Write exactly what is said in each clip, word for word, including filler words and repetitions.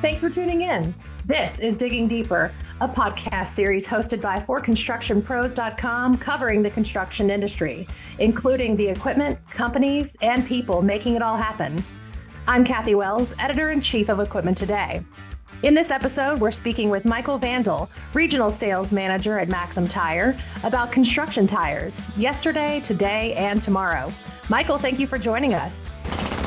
Thanks for tuning in. This is Digging Deeper, a podcast series hosted by for construction pros dot com covering the construction industry, including the equipment, companies, and people making it all happen. I'm Kathy Wells, Editor-in-Chief of Equipment Today. In this episode, we're speaking with Michael Vandal, Regional Sales Manager at Maxim Tire, about construction tires, yesterday, today, and tomorrow. Michael, thank you for joining us.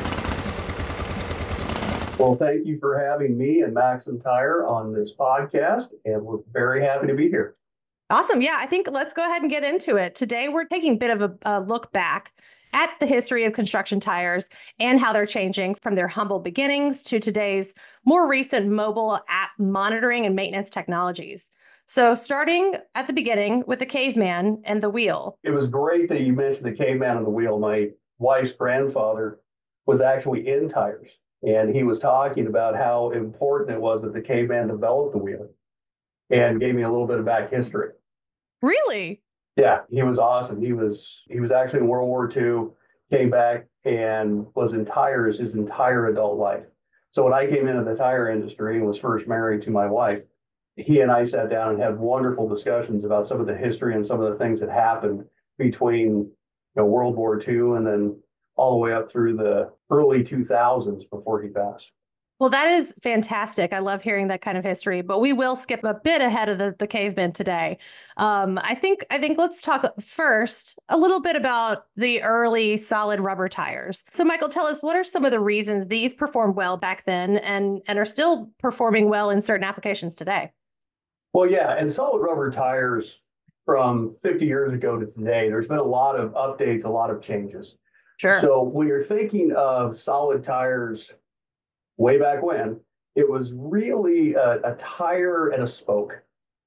Well, thank you for having me and Maxim Tire on this podcast, and we're very happy to be here. Awesome. Yeah, I think let's go ahead and get into it. Today, we're taking a bit of a, a look back at the history of construction tires and how they're changing from their humble beginnings to today's more recent mobile app monitoring and maintenance technologies. So starting at the beginning with the caveman and the wheel. It was great that you mentioned the caveman and the wheel. My wife's grandfather was actually in tires. And he was talking about how important it was that the caveman developed the wheel and gave me a little bit of back history. Really? Yeah, he was awesome. He was he was actually in World War Two, came back and was in tires his entire adult life. So when I came into the tire industry and was first married to my wife, he and I sat down and had wonderful discussions about some of the history and some of the things that happened between you know, World War Two and then all the way up through the early two thousands before he passed. Well, that is fantastic. I love hearing that kind of history, but we will skip a bit ahead of the, the caveman today. Um, I think I think let's talk first a little bit about the early solid rubber tires. So, Michael, tell us, what are some of the reasons these performed well back then and, and are still performing well in certain applications today? Well, yeah, and solid rubber tires from fifty years ago to today, there's been a lot of updates, a lot of changes. Sure. So when you're thinking of solid tires way back when, it was really a, a tire and a spoke.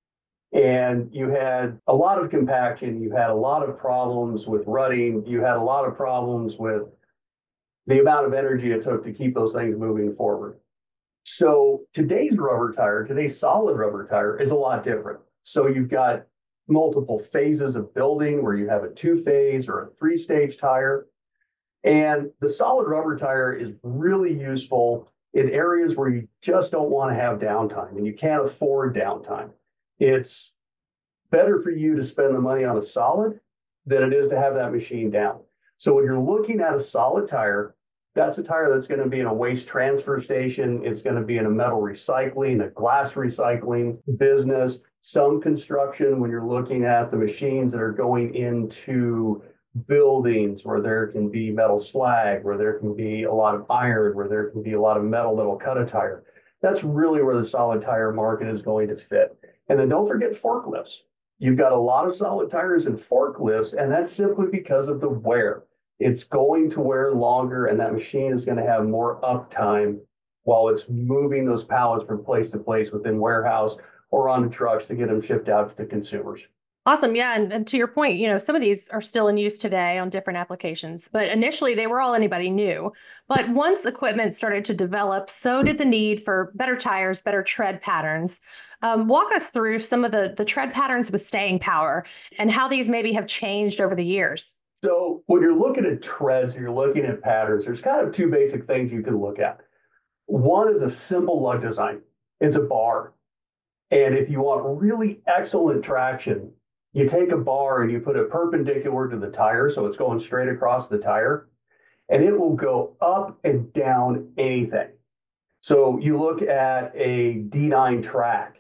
And you had a lot of compaction. You had a lot of problems with rutting. You had a lot of problems with the amount of energy it took to keep those things moving forward. So today's rubber tire, today's solid rubber tire is a lot different. So you've got multiple phases of building where you have a two-phase or a three-stage tire. And the solid rubber tire is really useful in areas where you just don't want to have downtime and you can't afford downtime. It's better for you to spend the money on a solid than it is to have that machine down. So when you're looking at a solid tire, that's a tire that's going to be in a waste transfer station. It's going to be in a metal recycling, a glass recycling business, some construction when you're looking at the machines that are going into buildings where there can be metal slag, where there can be a lot of iron, where there can be a lot of metal that'll cut a tire. That's really where the solid tire market is going to fit. And then don't forget forklifts. You've got a lot of solid tires in forklifts, and that's simply because of the wear. It's going to wear longer, and that machine is going to have more uptime while it's moving those pallets from place to place within warehouse or onto trucks to get them shipped out to consumers. Awesome. Yeah. And, and to your point, you know, some of these are still in use today on different applications, but initially they were all anybody knew. But once equipment started to develop, so did the need for better tires, better tread patterns. Um, walk us through some of the, the tread patterns with staying power and how these maybe have changed over the years. So when you're looking at treads, or you're looking at patterns, there's kind of two basic things you can look at. One is a simple lug design. It's a bar. And if you want really excellent traction, you take a bar and you put it perpendicular to the tire, so it's going straight across the tire, and it will go up and down anything. So you look at a D nine track,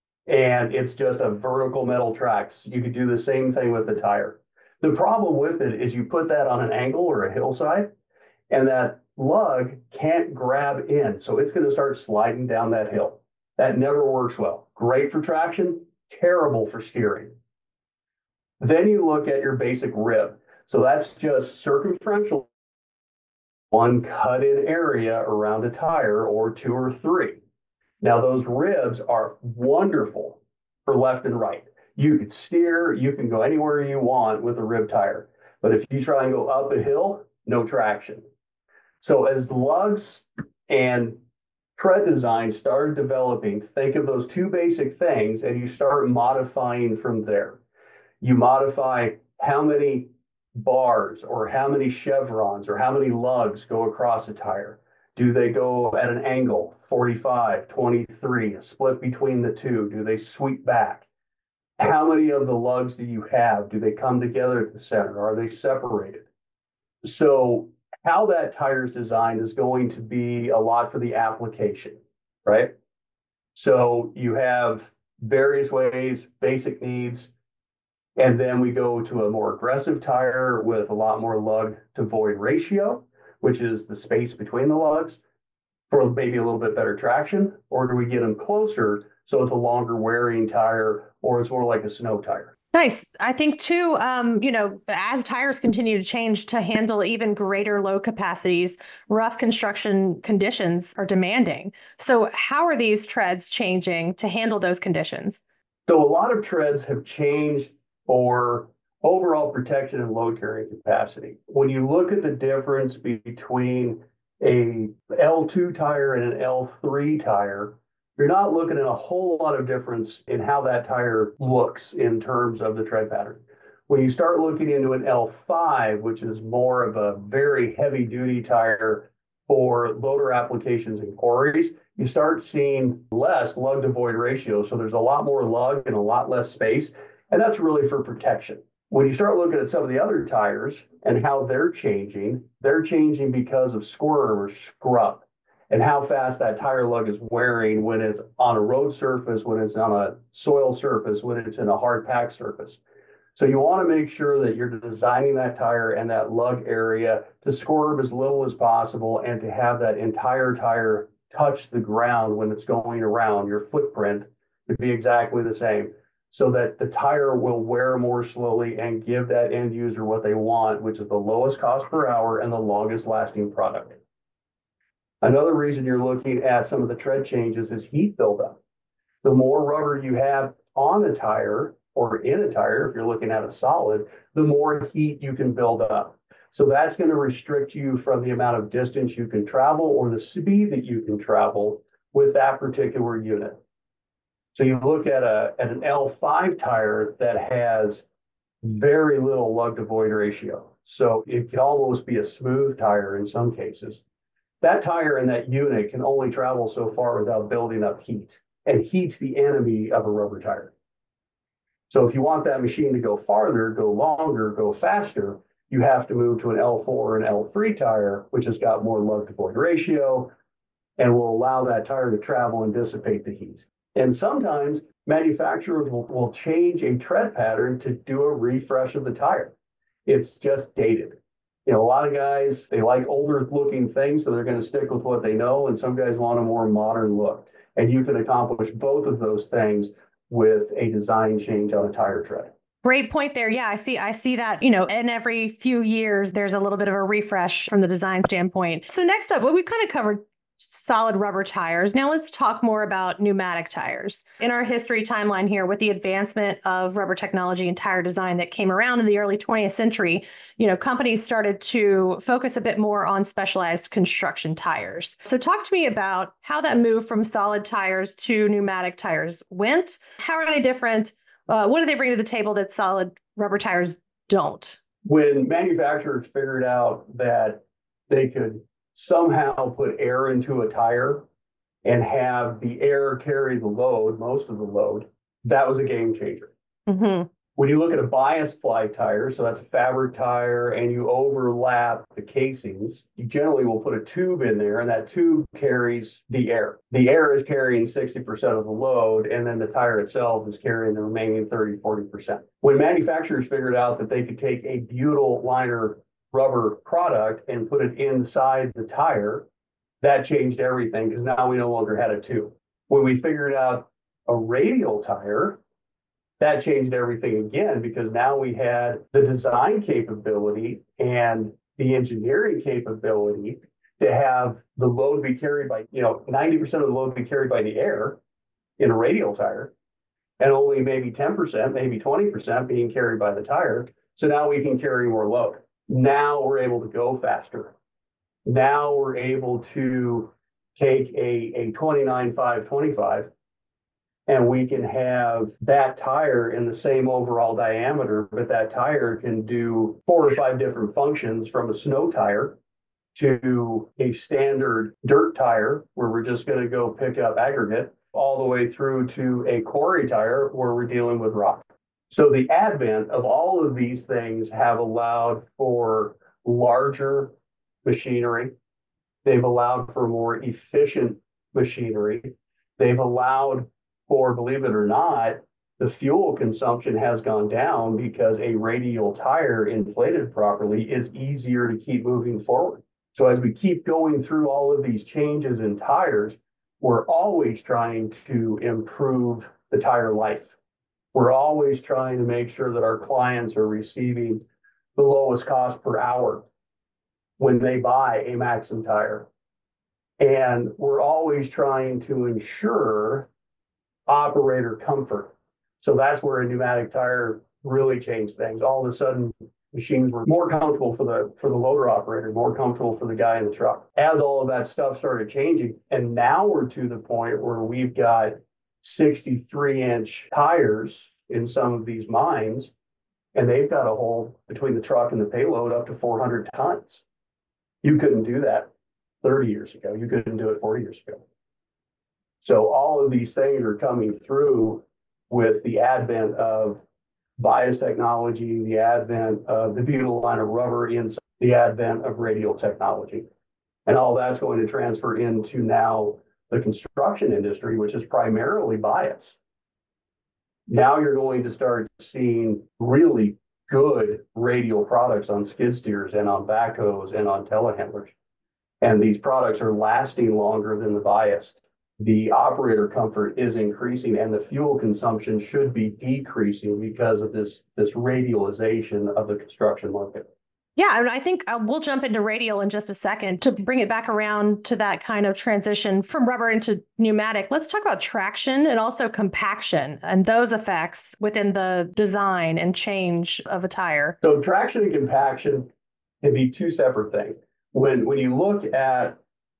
and it's just a vertical metal track. So you could do the same thing with the tire. The problem with it is you put that on an angle or a hillside, and that lug can't grab in, so it's going to start sliding down that hill. That never works well. Great for traction, terrible for steering. Then you look at your basic rib. So that's just circumferential, one cut-in area around a tire or two or three. Now those ribs are wonderful for left and right. You could steer, you can go anywhere you want with a rib tire. But if you try and go up a hill, no traction. So as lugs and tread design started developing, think of those two basic things and you start modifying from there. You modify how many bars or how many chevrons or how many lugs go across a tire. Do they go at an angle, forty-five, twenty-three, a split between the two? Do they sweep back? How many of the lugs do you have? Do they come together at the center? Are they separated? So how that tire is designed is going to be a lot for the application, right? So you have various ways, basic needs, and then we go to a more aggressive tire with a lot more lug to void ratio, which is the space between the lugs for maybe a little bit better traction, or do we get them closer so it's a longer wearing tire, or it's more like a snow tire? Nice. I think too, um, you know, as tires continue to change to handle even greater load capacities, rough construction conditions are demanding. So how are these treads changing to handle those conditions? So a lot of treads have changed for overall protection and load carrying capacity. When you look at the difference between a L two tire and an L three tire, you're not looking at a whole lot of difference in how that tire looks in terms of the tread pattern. When you start looking into an L five, which is more of a very heavy duty tire for loader applications and quarries, you start seeing less lug to void ratio. So there's a lot more lug and a lot less space. And that's really for protection. When you start looking at some of the other tires and how they're changing, they're changing because of squirm or scrub and how fast that tire lug is wearing when it's on a road surface, when it's on a soil surface, when it's in a hard pack surface. So you want to make sure that you're designing that tire and that lug area to squirm as little as possible and to have that entire tire touch the ground when it's going around. Your footprint would be exactly the same, so that the tire will wear more slowly and give that end user what they want, which is the lowest cost per hour and the longest lasting product. Another reason you're looking at some of the tread changes is heat buildup. The more rubber you have on a tire or in a tire, if you're looking at a solid, the more heat you can build up. So that's going to restrict you from the amount of distance you can travel or the speed that you can travel with that particular unit. So you look at a at an L five tire that has very little lug to void ratio. So it can almost be a smooth tire in some cases. That tire and that unit can only travel so far without building up heat. And heat's the enemy of a rubber tire. So if you want that machine to go farther, go longer, go faster, you have to move to an L four or an L three tire, which has got more lug to void ratio and will allow that tire to travel and dissipate the heat. And sometimes manufacturers will, will change a tread pattern to do a refresh of the tire. It's just dated. You know, a lot of guys, they like older looking things, so they're going to stick with what they know. And some guys want a more modern look. And you can accomplish both of those things with a design change on a tire tread. Great point there. Yeah, I see. I see that, you know, in every few years, there's a little bit of a refresh from the design standpoint. So next up, well, we've kind of covered solid rubber tires. Now let's talk more about pneumatic tires. In our history timeline here, with the advancement of rubber technology and tire design that came around in the early twentieth century, you know, companies started to focus a bit more on specialized construction tires. So talk to me about how that move from solid tires to pneumatic tires went. How are they different? Uh, what do they bring to the table that solid rubber tires don't? When manufacturers figured out that they could somehow put air into a tire and have the air carry the load, most of the load, that was a game changer. Mm-hmm. When you look at a bias ply tire, so that's a fabric tire, and you overlap the casings, you generally will put a tube in there, and that tube carries the air. The air is carrying sixty percent of the load, and then the tire itself is carrying the remaining thirty, forty percent. When manufacturers figured out that they could take a butyl liner rubber product and put it inside the tire, that changed everything because now we no longer had a tube. When we figured out a radial tire, that changed everything again because now we had the design capability and the engineering capability to have the load be carried by, you know, ninety percent of the load be carried by the air in a radial tire, and only maybe ten percent, maybe twenty percent being carried by the tire. So now we can carry more load. Now we're able to go faster. Now we're able to take a, a twenty-nine five twenty-five and we can have that tire in the same overall diameter, but that tire can do four or five different functions from a snow tire to a standard dirt tire where we're just going to go pick up aggregate, all the way through to a quarry tire where we're dealing with rock. So the advent of all of these things have allowed for larger machinery. They've allowed for more efficient machinery. They've allowed for, believe it or not, the fuel consumption has gone down because a radial tire inflated properly is easier to keep moving forward. So as we keep going through all of these changes in tires, we're always trying to improve the tire life. We're always trying to make sure that our clients are receiving the lowest cost per hour when they buy a Maxxum tire. And we're always trying to ensure operator comfort. So that's where a pneumatic tire really changed things. All of a sudden, machines were more comfortable for the for the loader operator, more comfortable for the guy in the truck. As all of that stuff started changing, and now we're to the point where we've got sixty-three inch tires in some of these mines, and they've got a hold between the truck and the payload up to four hundred tons. You couldn't do that thirty years ago. You couldn't do it forty years ago. So all of these things are coming through with the advent of bias technology, the advent of the butyl line of rubber, inside the advent of radial technology. And all that's going to transfer into now the construction industry, which is primarily bias. Now you're going to start seeing really good radial products on skid steers and on backhoes and on telehandlers. And these products are lasting longer than the bias. The operator comfort is increasing and the fuel consumption should be decreasing because of this, this radialization of the construction market. Yeah, and I think uh, we'll jump into radial in just a second to bring it back around to that kind of transition from rubber into pneumatic. Let's talk about traction and also compaction and those effects within the design and change of a tire. So traction and compaction can be two separate things. When, when you look at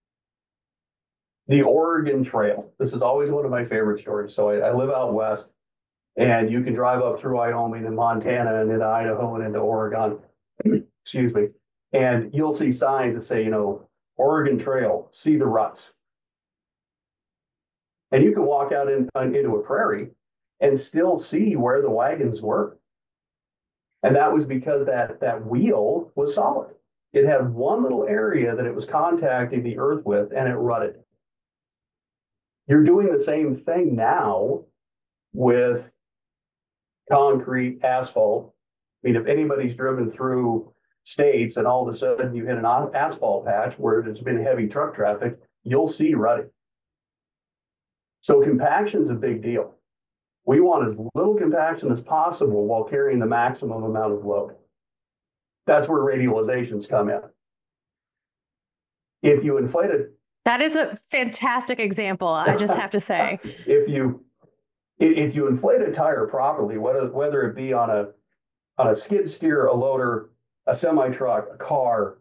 the Oregon Trail, this is always one of my favorite stories. So I, I live out west, and you can drive up through Wyoming and Montana and into Idaho and into Oregon, excuse me, and you'll see signs that say, you know, Oregon Trail, see the ruts. And you can walk out in, into a prairie and still see where the wagons were. And that was because that, that wheel was solid. It had one little area that it was contacting the earth with, and it rutted. You're doing the same thing now with concrete, asphalt. I mean, if anybody's driven through states and all of a sudden you hit an asphalt patch where there's been heavy truck traffic, you'll see rutting. So compaction is a big deal. We want as little compaction as possible while carrying the maximum amount of load. That's where radializations come in. If you inflate it, that is a fantastic example, I just have to say. If you if you inflate a tire properly, whether whether it be on a on a skid steer, a loader, a semi truck, a car,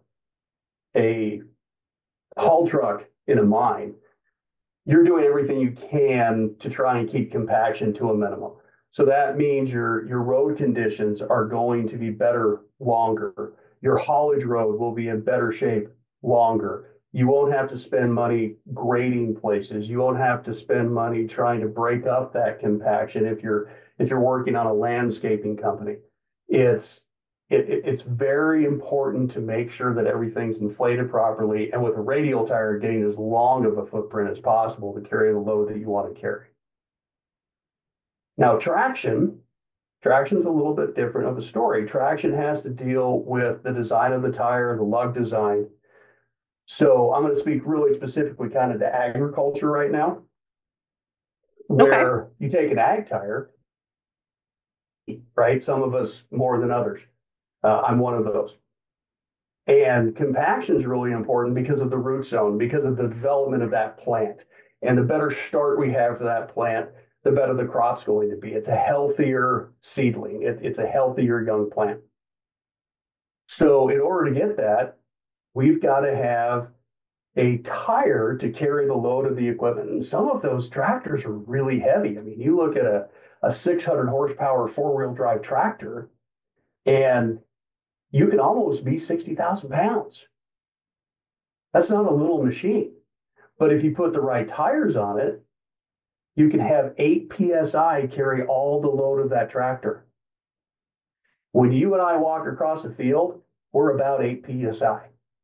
a haul truck in a mine, you're doing everything you can to try and keep compaction to a minimum. So that means your your road conditions are going to be better longer. Your haulage road will be in better shape longer. You won't have to spend money grading places. You won't have to spend money trying to break up that compaction if you're if you're working on a landscaping company. It's it, it, it's very important to make sure that everything's inflated properly, and with a radial tire, getting as long of a footprint as possible to carry the load that you want to carry. Now, traction, traction's a little bit different of a story. Traction has to deal with the design of the tire, the lug design. So I'm going to speak really specifically kind of to agriculture right now, where okay. You take an ag tire, right? Some of us more than others. Uh, I'm one of those. And compaction is really important because of the root zone, because of the development of that plant. And the better start we have for that plant, the better the crop's going to be. It's a healthier seedling. It, it's a healthier young plant. So in order to get that, we've got to have a tire to carry the load of the equipment. And some of those tractors are really heavy. I mean, you look at a, a six hundred horsepower four-wheel drive tractor, and you can almost be sixty thousand pounds. That's not a little machine. But if you put the right tires on it, you can have eight P S I carry all the load of that tractor. When you and I walk across the field, we're about eight P S I.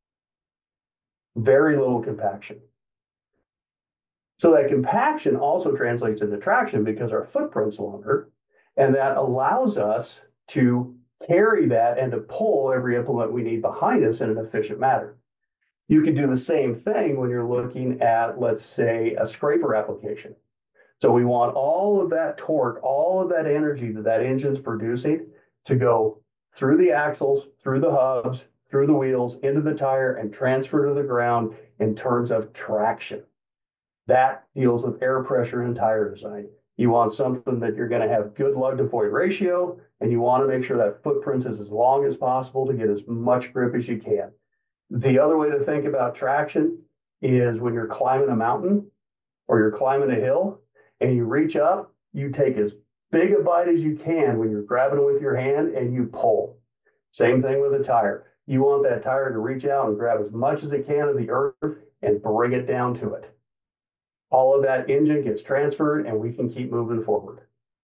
Very little compaction. So that compaction also translates into traction because our footprint's longer, and that allows us to carry that and to pull every implement we need behind us in an efficient manner. You can do the same thing when you're looking at, let's say, a scraper application. So we want all of that torque, all of that energy that that engine's producing to go through the axles, through the hubs, through the wheels, into the tire, and transfer to the ground in terms of traction. That deals with air pressure and tire design. You want something that you're going to have good lug to void ratio, and you want to make sure that footprint is as long as possible to get as much grip as you can. The other way to think about traction is when you're climbing a mountain or you're climbing a hill and you reach up, you take as big a bite as you can when you're grabbing it with your hand and you pull. Same thing with a tire. You want that tire to reach out and grab as much as it can of the earth and bring it down to it. All of that engine gets transferred and we can keep moving forward.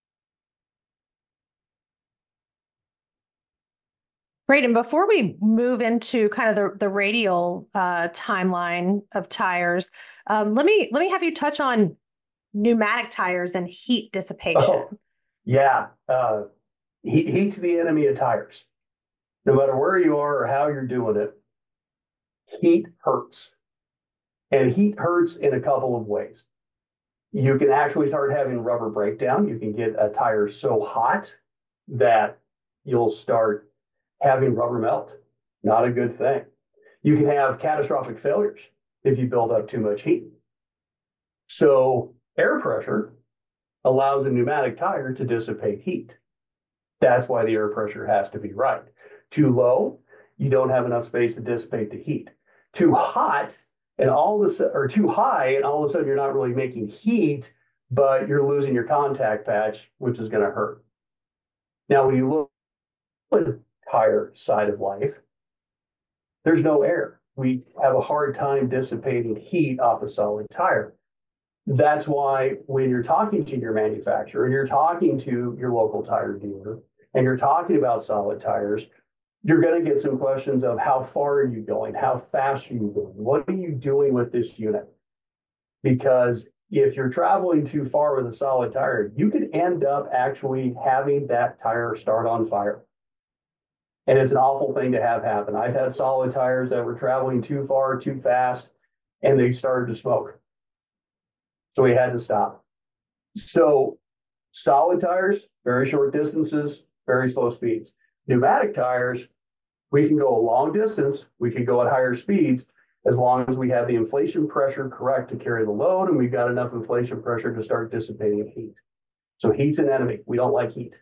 Great. And before we move into kind of the, the radial uh, timeline of tires, um, let me let me have you touch on pneumatic tires and heat dissipation. Oh, yeah. Uh, heat, heat's the enemy of tires. No matter where you are or how you're doing it, heat hurts. And heat hurts in a couple of ways. You can actually start having rubber breakdown. You can get a tire so hot that you'll start having rubber melt. Not a good thing. You can have catastrophic failures if you build up too much heat. So air pressure allows a pneumatic tire to dissipate heat. That's why the air pressure has to be right. Too low, you don't have enough space to dissipate the heat. Too hot, and all of a sudden, or too high, and all of a sudden you're not really making heat, but you're losing your contact patch, which is going to hurt. Now, when you look at the tire side of life, there's no air. We have a hard time dissipating heat off a solid tire. That's why when you're talking to your manufacturer and you're talking to your local tire dealer and you're talking about solid tires, you're going to get some questions of how far are you going? How fast are you going? What are you doing with this unit? Because if you're traveling too far with a solid tire, you could end up actually having that tire start on fire. And it's an awful thing to have happen. I've had solid tires that were traveling too far, too fast, and they started to smoke. So we had to stop. So solid tires, very short distances, very slow speeds. Pneumatic tires, we can go a long distance, we can go at higher speeds, as long as we have the inflation pressure correct to carry the load, and we've got enough inflation pressure to start dissipating heat. So heat's an enemy. We don't like heat.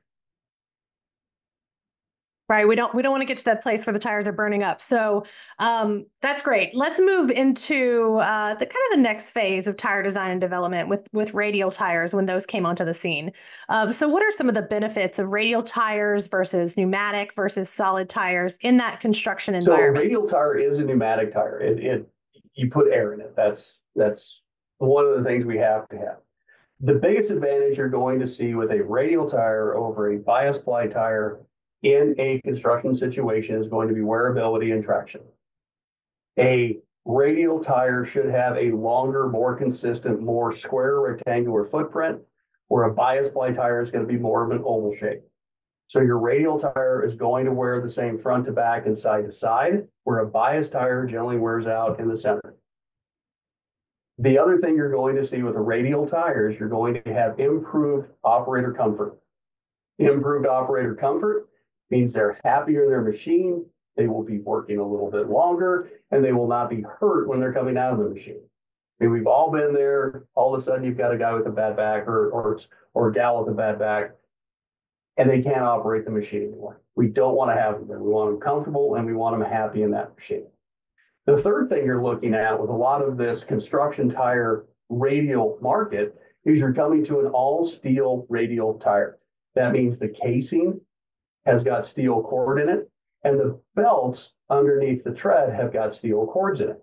Right. We don't we don't want to get to that place where the tires are burning up. So um, that's great. Let's move into uh, the kind of the next phase of tire design and development with, with radial tires when those came onto the scene. Um, so what are some of the benefits of radial tires versus pneumatic versus solid tires in that construction environment? So a radial tire is a pneumatic tire. It, it you put air in it. That's that's one of the things we have to have. The biggest advantage you're going to see with a radial tire over a bias ply tire in a construction situation is going to be wearability and traction. A radial tire should have a longer, more consistent, more square rectangular footprint, where a bias ply tire is going to be more of an oval shape. So your radial tire is going to wear the same front to back and side to side, where a bias tire generally wears out in the center. The other thing you're going to see with a radial tire is you're going to have improved operator comfort. Improved operator comfort means they're happier in their machine, they will be working a little bit longer, and they will not be hurt when they're coming out of the machine. I mean, we've all been there. All of a sudden, you've got a guy with a bad back or, or, or a gal with a bad back, and they can't operate the machine anymore. We don't want to have them there. We want them comfortable, and we want them happy in that machine. The third thing you're looking at with a lot of this construction tire radial market is you're coming to an all-steel radial tire. That means the casing has got steel cord in it, and the belts underneath the tread have got steel cords in it.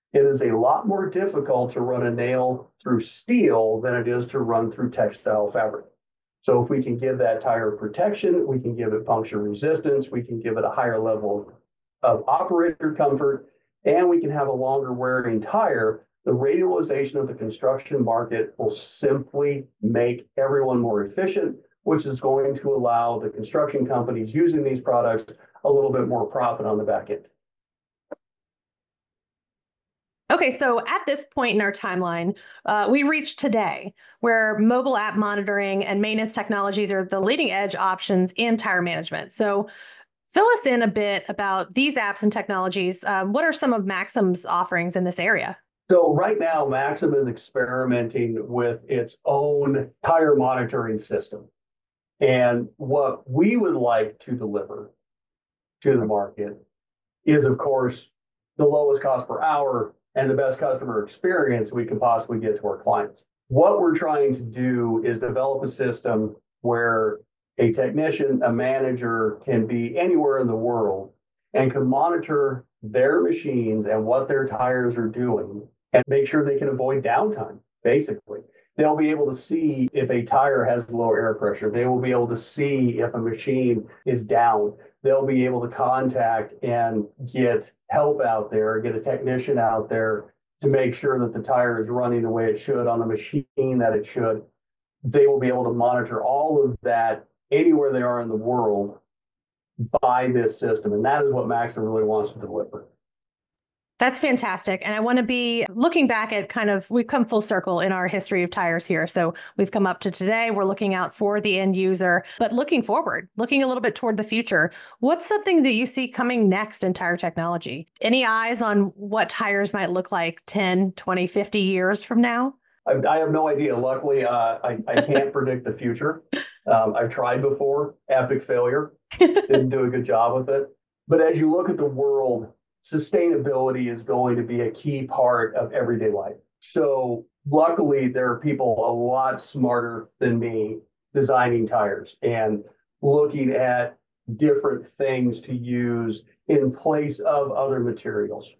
It is a lot more difficult to run a nail through steel than it is to run through textile fabric. So if we can give that tire protection, we can give it puncture resistance, we can give it a higher level of operator comfort, and we can have a longer wearing tire, the radialization of the construction market will simply make everyone more efficient, which is going to allow the construction companies using these products a little bit more profit on the back end. Okay, so at this point in our timeline, uh, we reached today, where mobile app monitoring and maintenance technologies are the leading edge options in tire management. So fill us in a bit about these apps and technologies. Um, what are some of Maxim's offerings in this area? So right now, Maxim is experimenting with its own tire monitoring system. And what we would like to deliver to the market is, of course, the lowest cost per hour and the best customer experience we can possibly get to our clients. What we're trying to do is develop a system where a technician, a manager can be anywhere in the world and can monitor their machines and what their tires are doing and make sure they can avoid downtime, basically. They'll be able to see if a tire has low air pressure. They will be able to see if a machine is down. They'll be able to contact and get help out there, get a technician out there to make sure that the tire is running the way it should on the machine that it should. They will be able to monitor all of that anywhere they are in the world by this system. And that is what Maxim really wants to deliver. That's fantastic. And I want to be looking back at kind of, we've come full circle in our history of tires here. So we've come up to today, we're looking out for the end user, but looking forward, looking a little bit toward the future. What's something that you see coming next in tire technology? Any eyes on what tires might look like ten, twenty, fifty years from now? I, I have no idea. Luckily, uh, I, I can't predict the future. Um, I've tried before, epic failure, didn't do a good job with it. But as you look at the world, sustainability is going to be a key part of everyday life. So luckily, there are people a lot smarter than me designing tires and looking at different things to use in place of other materials.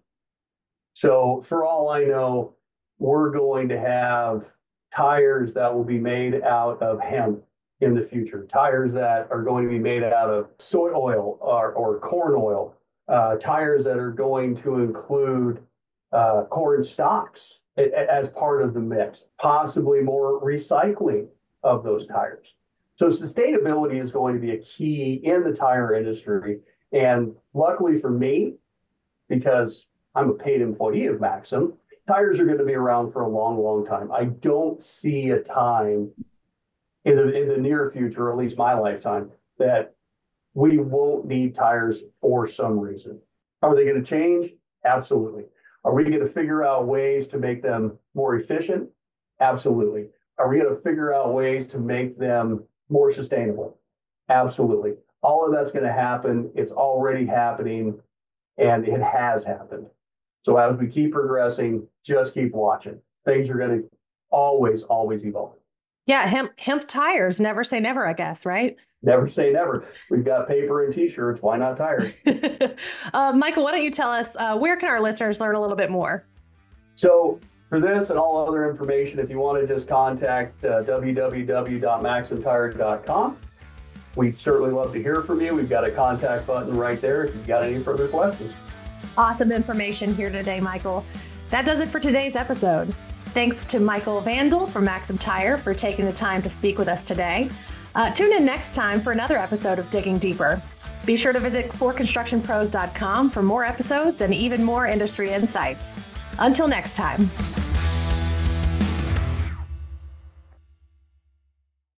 So for all I know, we're going to have tires that will be made out of hemp in the future, tires that are going to be made out of soy oil or, or corn oil. Uh, tires that are going to include uh, corn stalks as part of the mix, possibly more recycling of those tires. So sustainability is going to be a key in the tire industry. And luckily for me, because I'm a paid employee of Maxim, tires are going to be around for a long, long time. I don't see a time in the, in the near future, or at least my lifetime, that we won't need tires for some reason. Are they going to change? Absolutely. Are we going to figure out ways to make them more efficient? Absolutely. Are we going to figure out ways to make them more sustainable? Absolutely. All of that's going to happen. It's already happening, and it has happened. So as we keep progressing, just keep watching. Things are going to always, always evolve. Yeah, hemp, hemp tires, never say never, I guess, right? Never say never. We've got paper and t-shirts. Why not tires? uh, Michael, why don't you tell us, uh, where can our listeners learn a little bit more? So for this and all other information, if you want to just contact uh, w w w dot maxim tire dot com. We'd certainly love to hear from you. We've got a contact button right there if you've got any further questions. Awesome information here today, Michael. That does it for today's episode. Thanks to Michael Vandal from Maxim Tire for taking the time to speak with us today. Uh, tune in next time for another episode of Digging Deeper. Be sure to visit for construction pros dot com for more episodes and even more industry insights. Until next time.